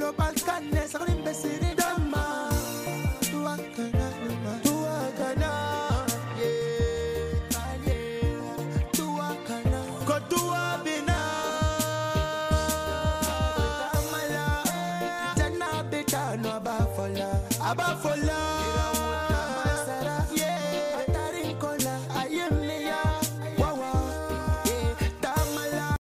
no Balcanes, I'm in Bessini Dama. Tuakana, yeah, Tuakana, Kotua Bina, Jana Beta, no Abafola,